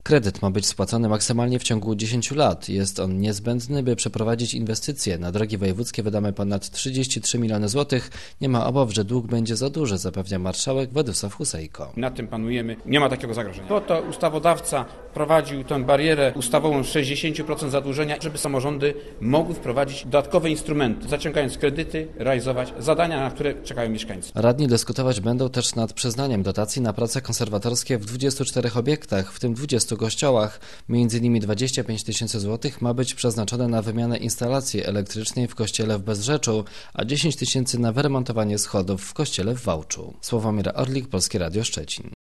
Kredyt ma być spłacony maksymalnie w ciągu 10 lat. Jest on niezbędny, by przeprowadzić inwestycje. Na drogi wojewódzkie wydamy ponad 33 miliony złotych. Nie ma obaw, że dług będzie za duży, zapewnia marszałek Władysław Husejko. Nad tym panujemy, nie ma takiego zagrożenia. Po to ustawodawca wprowadził tę barierę ustawową 60% zadłużenia, żeby samorządy mogły wprowadzić dodatkowe instrumenty, zaciągając kredyty, realizować zadania, na które czekają mieszkańcy. Radni dyskutować będą też nad przyznaniem dotacji na prace konserwatorskie w 24 obiektach, w tym 20 kościołach. Między innymi 25 tysięcy złotych ma być przeznaczone na wymianę instalacji elektrycznej w kościele w Bezrzeczu, a 10 tysięcy na wyremontowanie schodów w kościele w Wałczu. Sławomir Orlik, Polskie Radio Szczecin.